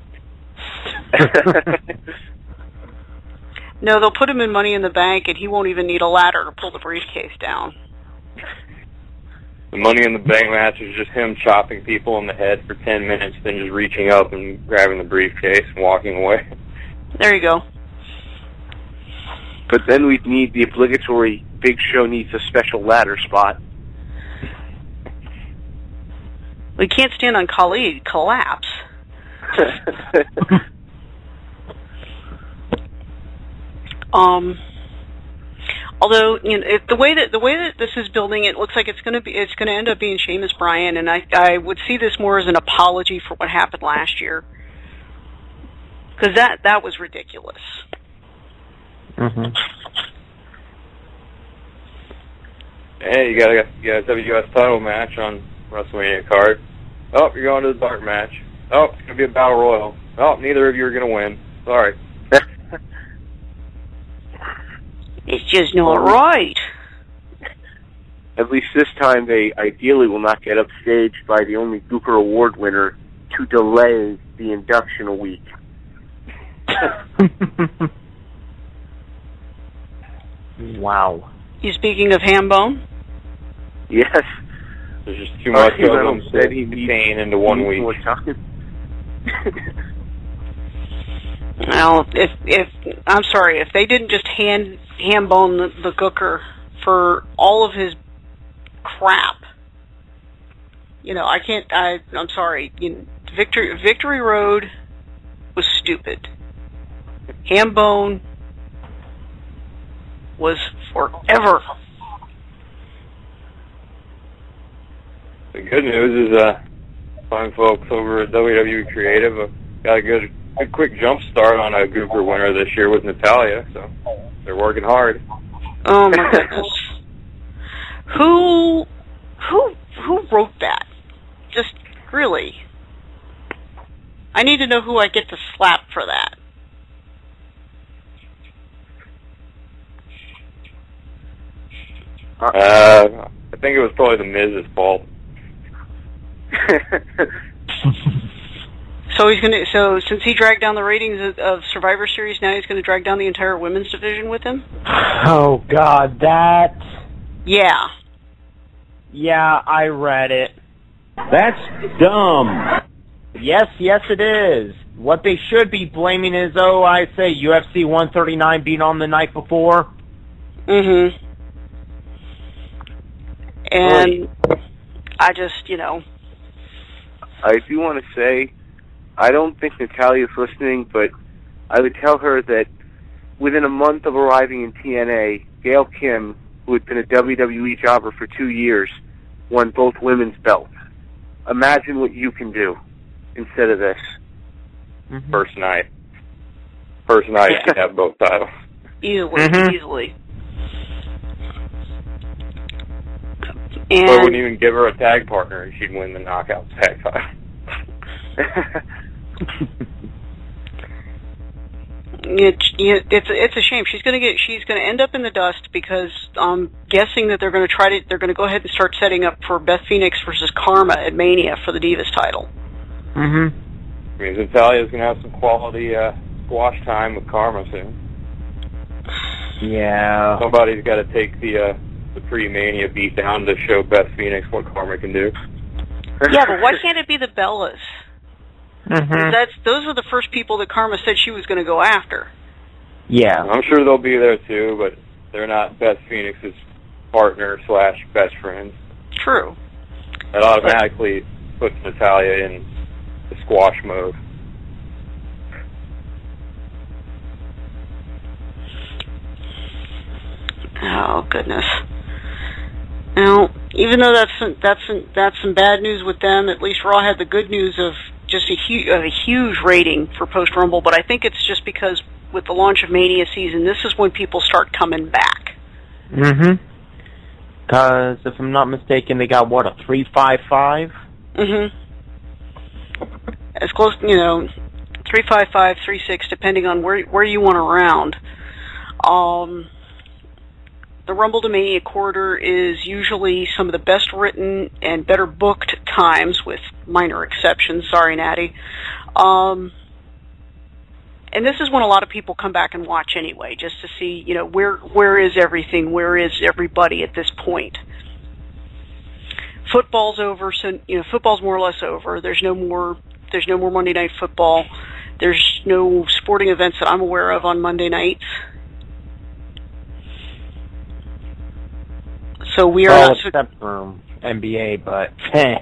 no, they'll put him in Money in the Bank, and he won't even need a ladder to pull the briefcase down. The Money in the Bank match is just him chopping people in the head for ten minutes, then just reaching up and grabbing the briefcase and walking away. There you go. But then we'd need the obligatory Big Show needs a special ladder spot. We can't stand on Khali, he'd collapse. um, although you know if the way that the way that this is building, it looks like it's going to be it's going to end up being Sheamus Bryan, and I I would see this more as an apology for what happened last year, because that that was ridiculous. Mm-hmm. Hey, you got a you got a W S title match on WrestleMania card. Oh, you're going to the dark match. Oh, it's going to be a battle royal. Oh, neither of you are going to win. Sorry. It's just not right. At least this time they ideally will not get upstaged by the only Gooper Award winner to delay the induction a week. Wow. You speaking of Hambone? Yes. There's just too much uh, of them said to he contain into one week. Well, if if I'm sorry, if they didn't just hand Hambone the, the Gooker for all of his crap, you know, I can't. I I'm sorry. You know, Victory Victory Road was stupid. Hambone was forever. The good news is, uh, fine folks over at W W E Creative uh, got a good, good quick jump start on a Gooper winner this year with Natalya, so they're working hard. Oh my goodness. Who, who, who wrote that? Just really. I need to know who I get to slap for that. Uh, I think it was probably the Miz's fault. So he's gonna. So since he dragged down the ratings of, of Survivor Series, now he's gonna drag down the entire women's division with him. Oh God, that. Yeah. Yeah, I read it. That's dumb. Yes, yes, it is. What they should be blaming is, oh, I say U F C one thirty-nine being on the night before. Mm-hmm. And I just, you know. I do want to say, I don't think Natalya's listening, but I would tell her that within a month of arriving in T N A, Gail Kim, who had been a W W E jobber for two years, won both women's belts. Imagine what you can do instead of this. Mm-hmm. First night. First night, you can have both titles. Easily, Mm-hmm. easily. And I And wouldn't even give her a tag partner and she'd win the knockout tag title. it, it's it's a shame. She's gonna get. She's gonna end up in the dust because I'm guessing that they're gonna try to. They're gonna go ahead and start setting up for Beth Phoenix versus Karma at Mania for the Divas title. Mm-hmm. I mean, Natalia's going to have some quality uh, squash time with Karma soon. Yeah. Somebody's got to take the uh, the pre-Mania beat down to show Beth Phoenix what Karma can do. Yeah, but why can't it be the Bellas? Mm-hmm. That's those are the first people that Karma said she was going to go after. Yeah. I'm sure they'll be there too, but they're not Beth Phoenix's partner slash best friends. True. That automatically puts Natalya in the squash mode. Oh goodness. Now, even though that's some, that's some, that's some bad news with them, at least Raw had the good news of just a, hu- of a huge rating for Post Rumble. But I think it's just because with the launch of Mania season, this is when people start coming back. Mm-hmm. Because if I'm not mistaken, they got what, a three five five. Mm-hmm. As close, you know, three five five, three six, depending on where where you want to round. Um. The Rumble to Mania corridor is usually some of the best written and better booked times, with minor exceptions. Sorry, Natty. Um, and this is when a lot of people come back and watch anyway, just to see, you know, where where is everything, where is everybody at this point. Football's over, so you know, football's more or less over. There's no more. There's no more Monday Night Football. There's no sporting events that I'm aware of on Monday nights. So we are well, not except for N B A, but eh.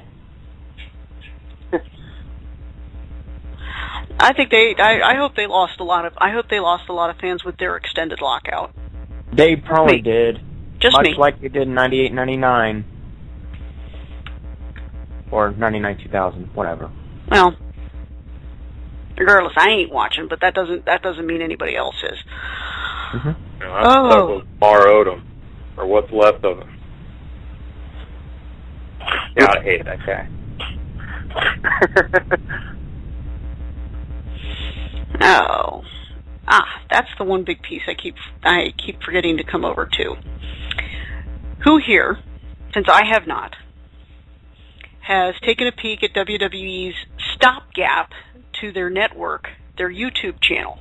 I think they. I, I hope they lost a lot of. I hope they lost a lot of fans with their extended lockout. They probably me. did. Just much me. like they did in ninety-eight ninety-nine. Or ninety-nine two thousand, whatever. Well, regardless, I ain't watching, but that doesn't that doesn't mean anybody else is. Mm-hmm. You know, I'm oh. stuck with Lamar Odom, or what's left of him. Gotta hate that guy. Oh, ah, that's the one big piece I keep I keep forgetting to come over to. Who here, since I have not, has taken a peek at W W E's stopgap to their network, their YouTube channel?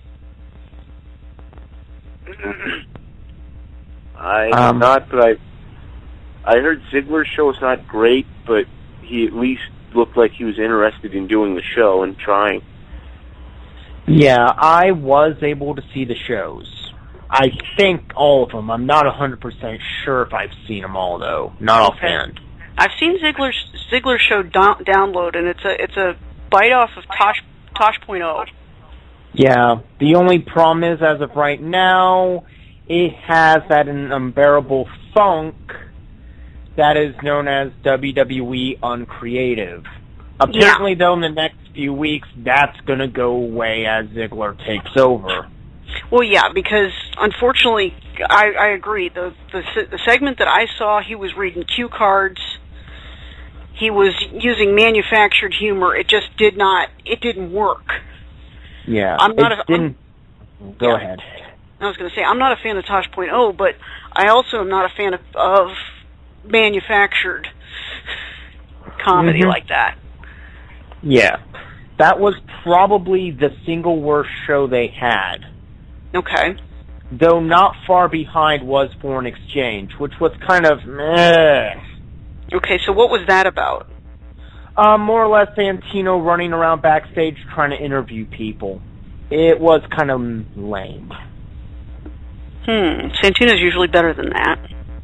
I Um, have not, but I I heard Ziggler's show is not great, but he at least looked like he was interested in doing the show and trying. Yeah, I was able to see the shows. I think all of them. I'm not one hundred percent sure if I've seen them all, though. Not offhand. I've seen Ziggler's Ziggler's show do- download, and it's a it's a bite off of Tosh Tosh point oh. Yeah, the only problem is, as of right now, it has that unbearable funk that is known as W W E Uncreative. Apparently, though, in the next few weeks, that's going to go away as Ziggler takes over. Well, yeah, because unfortunately, I, I agree. The, the the segment that I saw, he was reading cue cards. He was using manufactured humor. It just did not. It didn't work. Yeah, I'm not it a, didn't. I'm, Go yeah. ahead. I was going to say I'm not a fan of Tosh point oh, but I also am not a fan of, of manufactured comedy Mhm. like that. Yeah, that was probably the single worst show they had. Okay. Though not far behind was Foreign Exchange, which was kind of meh. Okay, so what was that about? Uh, more or less Santino running around backstage trying to interview people. It was kind of lame. Hmm, Santino's usually better than that.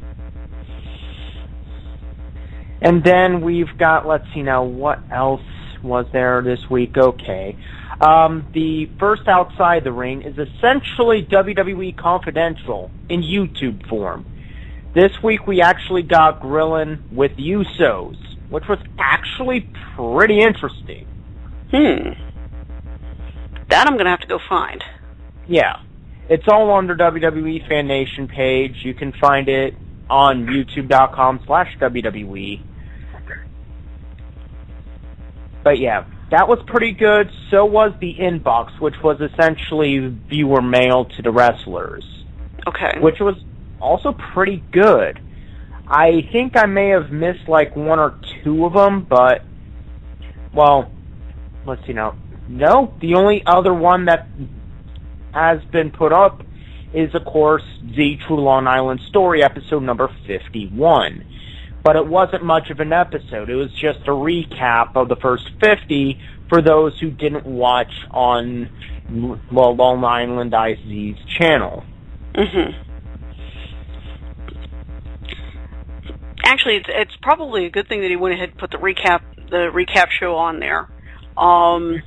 And then we've got, let's see now, what else was there this week? Okay. Um, the first Outside the Ring is essentially W W E Confidential in YouTube form. This week we actually got grilling with Usos, which was actually pretty interesting. Hmm. That I'm going to have to go find. Yeah. It's all on the W W E Fan Nation page. You can find it on youtube.com slash WWE. But yeah, that was pretty good. So was the inbox, which was essentially viewer mail to the wrestlers. Okay. Which was also pretty good. I think I may have missed like one or two of them, but, well, let's see now. No, the only other one that has been put up is, of course, the True Long Island Story, episode number fifty-one. But it wasn't much of an episode. It was just a recap of the first fifty for those who didn't watch on, well, Long Island I C's channel. Mm-hmm. Actually, it's, it's probably a good thing that he went ahead and put the recap the recap show on there. Um,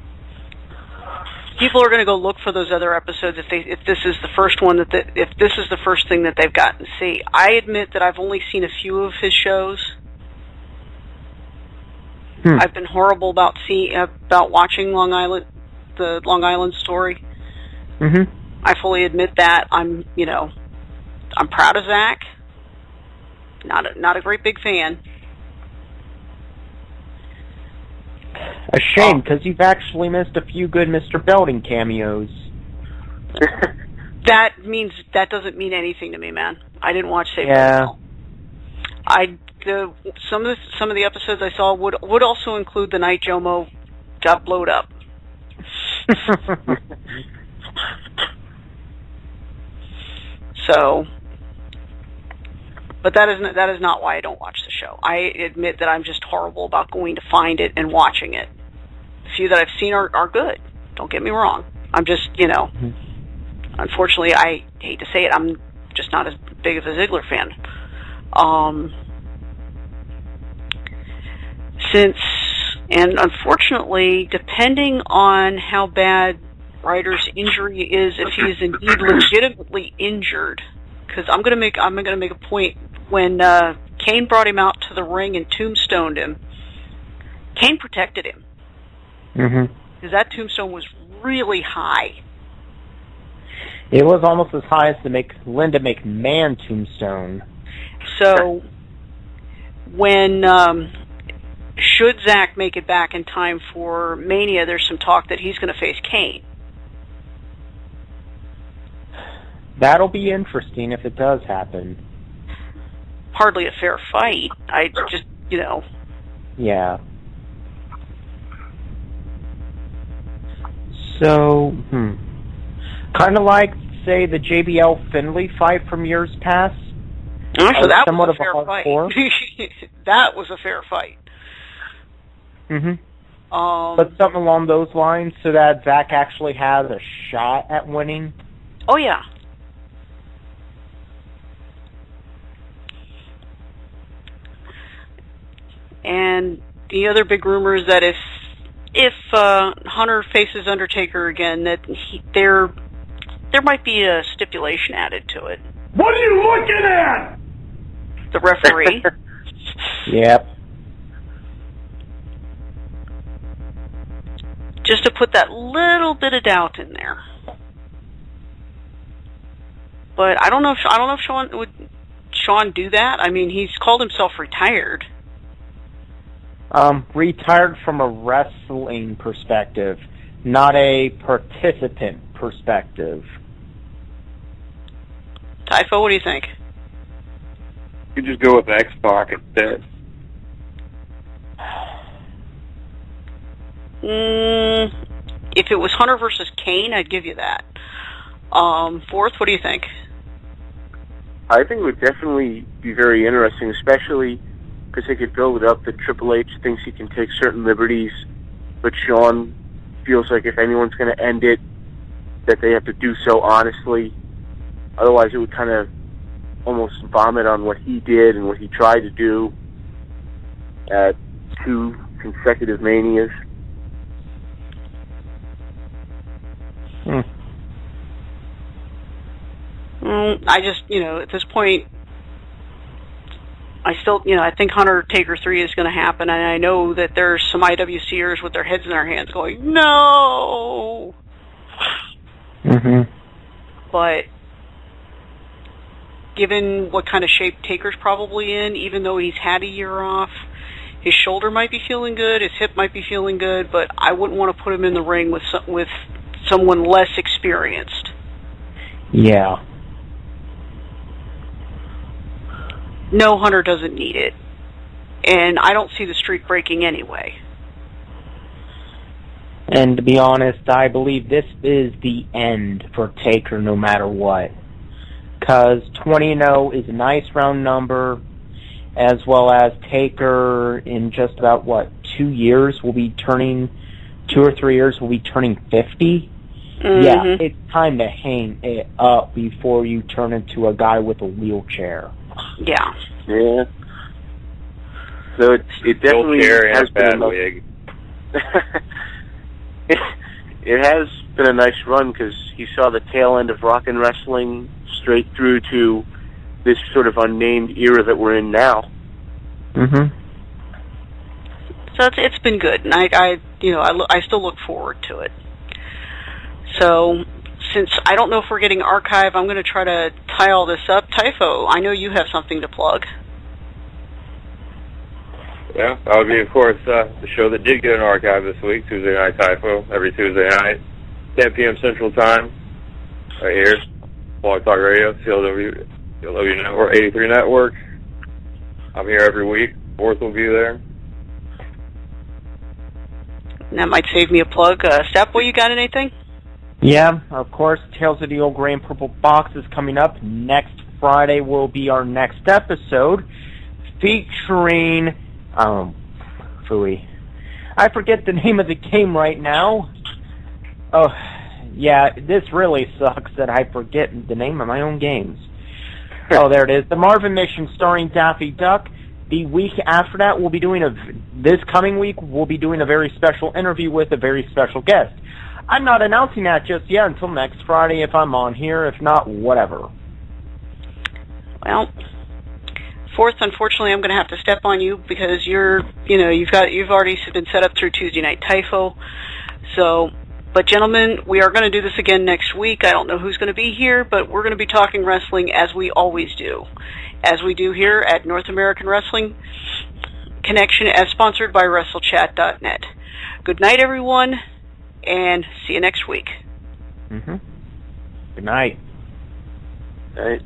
people are going to go look for those other episodes if they if this is the first one that the, if this is the first thing that they've gotten to see. I admit that I've only seen a few of his shows. Hmm. I've been horrible about see about watching Long Island the Long Island Story. Mm-hmm. I fully admit that. I'm you know I'm proud of Zach. Not a, not a great big fan. A shame, because you've actually missed a few good Mister Belding cameos. That means that doesn't mean anything to me, man. I didn't watch Save Yeah. I the some of the some of the episodes I saw would would also include the night Jomo got blowed up. So, but that is not, that is not why I don't watch the show. I admit that I'm just horrible about going to find it and watching it. The few that I've seen are, are good. Don't get me wrong. I'm just, you know, unfortunately, I hate to say it, I'm just not as big of a Ziggler fan. Um, since, and unfortunately, depending on how bad Ryder's injury is, if he is indeed legitimately injured, because I'm gonna make I'm gonna make a point. When uh, Kane brought him out to the ring and tombstoned him, Kane protected him. Mm-hmm. Because that tombstone was really high. It was almost as high as the make Linda McMahon tombstone. So when um, should Zack make it back in time for Mania, there's some talk that he's going to face Kane. That'll be interesting if it does happen. Hardly a fair fight. I just, you know. Yeah. So, hmm. Kind of like, say, the J B L Finley fight from years past. Actually, that somewhat was a of fair a fight. hardcore. That was a fair fight. Mm-hmm. Um, But something along those lines so that Zack actually has a shot at winning. Oh, yeah. And the other big rumor is that if if uh, Hunter faces Undertaker again, that he, there there might be a stipulation added to it. What are you looking at? The referee. Yep. Just to put that little bit of doubt in there. But I don't know if I don't know if Sean would Sean do that. I mean, he's called himself retired. Um, retired from a wrestling perspective, not a participant perspective. Typho, what do you think? You just go with X-Pac instead. Mm, if it was Hunter versus Kane, I'd give you that. Um, fourth, what do you think? I think it would definitely be very interesting, especially because they could build it up that Triple H thinks he can take certain liberties, but Shawn feels like if anyone's going to end it, that they have to do so honestly. Otherwise, it would kind of almost vomit on what he did and what he tried to do at two consecutive Manias. Hmm. Mm, I just, you know, at this point, I still, you know, I think Hunter Taker three is going to happen, and I know that there's some I W C ers with their heads in their hands going, no! Mm-hmm. But given what kind of shape Taker's probably in, even though he's had a year off, his shoulder might be feeling good, his hip might be feeling good, but I wouldn't want to put him in the ring with some, with someone less experienced. Yeah. No, Hunter doesn't need it. And I don't see the streak breaking anyway. And to be honest, I believe this is the end for Taker no matter what. Because twenty and oh is a nice round number, as well as Taker in just about, what, two years will be turning, two or three years will be turning fifty? Mm-hmm. Yeah, it's time to hang it up before you turn into a guy with a wheelchair. Yeah. Yeah. So it, it definitely has a been bad a, wig. it, it has been a nice run because he saw the tail end of rock and wrestling straight through to this sort of unnamed era that we're in now. Mm-hmm. So it's, it's been good, and I, I you know, I, lo- I still look forward to it. So, since I don't know if we're getting archive, I'm going to try to tie all this up. Typho, I know you have something to plug. Yeah, that would be, of course, uh, the show that did get an archive this week, Tuesday Night Typho, every Tuesday night, ten p.m. Central Time, right here, Blog Talk Radio, C L W, C L W Network, eighty-three Network. I'm here every week. Fourth will be there. And that might save me a plug. Uh, Step, what you got, anything? Yeah, of course, Tales of the Old Gray and Purple Box is coming up. Next Friday will be our next episode, featuring, um, phooey. I forget the name of the game right now. Oh, yeah, this really sucks that I forget the name of my own games. Oh, there it is. The Marvin Mission starring Daffy Duck. The week after that, we'll be doing a, this coming week, we'll be doing a very special interview with a very special guest. I'm not announcing that just yet until next Friday if I'm on here. If not, whatever. Well, fourth, unfortunately, I'm going to have to step on you because you're, you know, you've got, you've already been set up through Tuesday Night Typho. So, but gentlemen, we are going to do this again next week. I don't know who's going to be here, but we're going to be talking wrestling as we always do, as we do here at North American Wrestling Connection as sponsored by Wrestle Chat dot net. Good night, everyone, and see you next week. Mm-hmm. Good night. All right.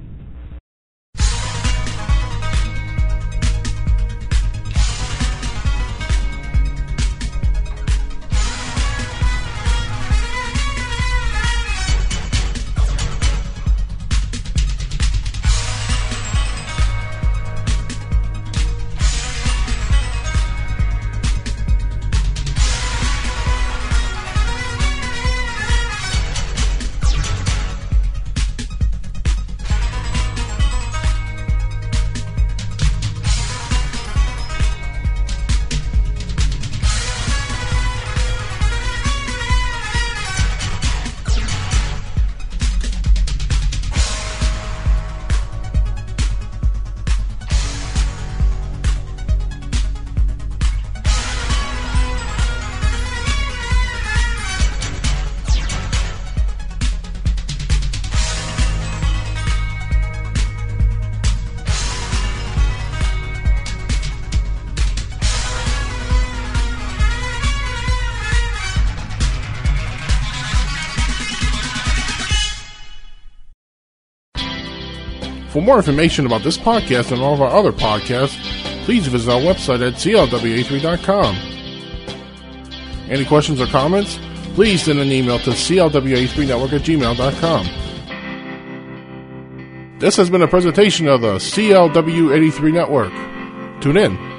For more information about this podcast and all of our other podcasts, please visit our website at C L W A three dot com. Any questions or comments? Please send an email to C L W A three network at gmail dot com. This has been a presentation of the C L W eighty-three Network. Tune in.